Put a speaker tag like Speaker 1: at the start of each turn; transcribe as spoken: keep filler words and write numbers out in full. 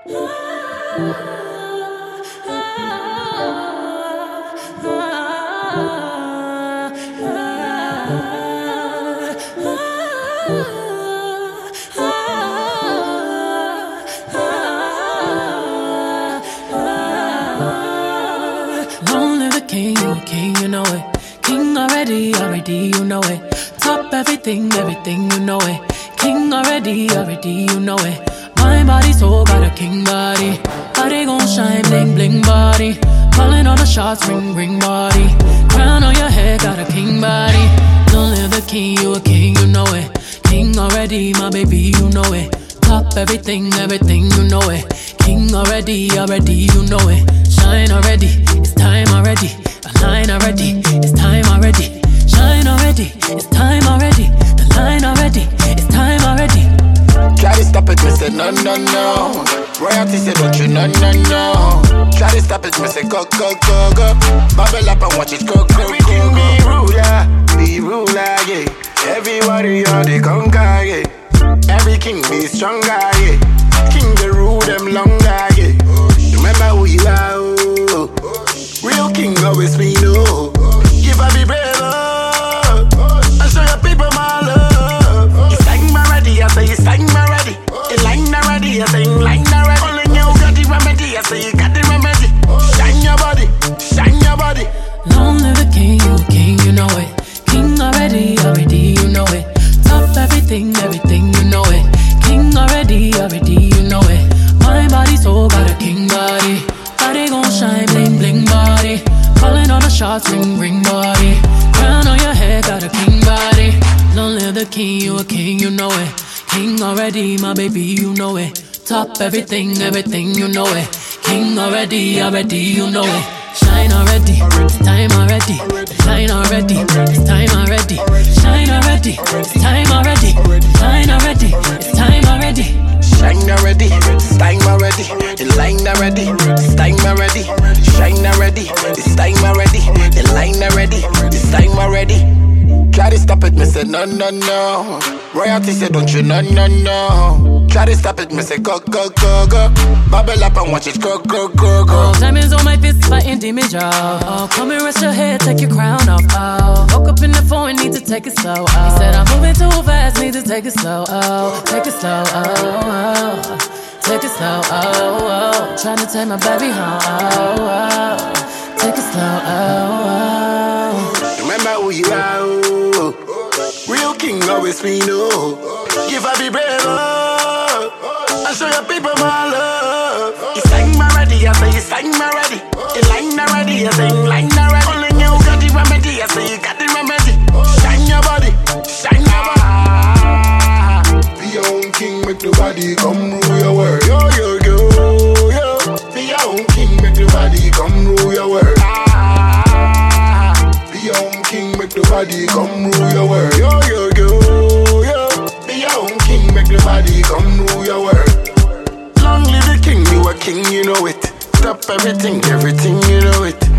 Speaker 1: Long live the king, you a king, you know it. King already, already, you know it. Top everything, everything, you know it. King already, already, you know it. My body, soul, got a king body. Body gon' shine, bling, bling body. Calling all the shots, ring, ring body. Crown on your head, got a king body. Long live the king, you a king, you know it. King already, my baby, you know it. Top everything, everything, you know it. King already, already, you know it. Shine already, it's time already. Align already, it's time already. Shine already, it's time already. The line already, it's time already.
Speaker 2: Try to stop it, me say no, no, no. Royalty say don't you, no, no, no. Try to stop it, me say go, go, go, go. Bubble up and watch it go, go, go, go. Be ruler, be ruler, yeah. Everybody on the conquer, yeah. Every king be stronger, yeah. King the rule them longer, yeah. Remember who you are, oh. Real king always be no. Give a be brave, oh. I show your people my love. You sang my ready, I say you sang my ready. You line already, I say you line already. Only you got the remedy, I say you got the remedy. Shine your body, shine your body.
Speaker 1: Long live the king, you a king, you know it. King already, already, you know it. Top everything, everything, you know it. King already, already, you know it. My body, soul, got a king body. Body gon' shine, bling, bling body. Calling all the shots, ring, ring body. Crown on your head, got a king body. Long live the king, you a king, you know it. King already, my baby, you know it. Top everything, everything, you know it. King already, already, you know it. Shine already, it's time already. Shine already, it's time already. Shine already, it's time already. Shine already, it's time already.
Speaker 2: Shine already, it's time already. The line already, it's time already. Shine already, it's time already. The line already, it's time already. Try to stop it, me say no, no, no. Royalty say don't you, no, no, no. Try to stop it, me say go, go, go, go. Bubble up and watch it go, go, go, go.
Speaker 1: Oh, diamonds on my fist, fighting demons, y'all. Oh, come and rest your head, take your crown off. Oh, woke up in the phone, need to take it slow. Oh, he said I'm moving too fast, need to take it slow. Oh, take it slow. Oh, oh. Take it slow. Oh, oh. Trying to take my baby home. Oh, oh. Take it slow. Oh, oh.
Speaker 2: Remember who you are, oh. Real king always we know. Give a be brave, oh. I show your people my love. You sang my ready, I say you sang my ready. You line already, I say you line already. Only you got the remedy, I say you got the remedy. Shine your body, shine your body. Be your own king, make the body come rule your world. Yo, yo, yo, yo. Be your own king, make the body come rule your world. Be your own king, make the body come rule your world. Yo, yo, yo, yo. Be your own king, make the body come rule your world. Long live the king, you a king, you know it. Stop everything, everything, you know it.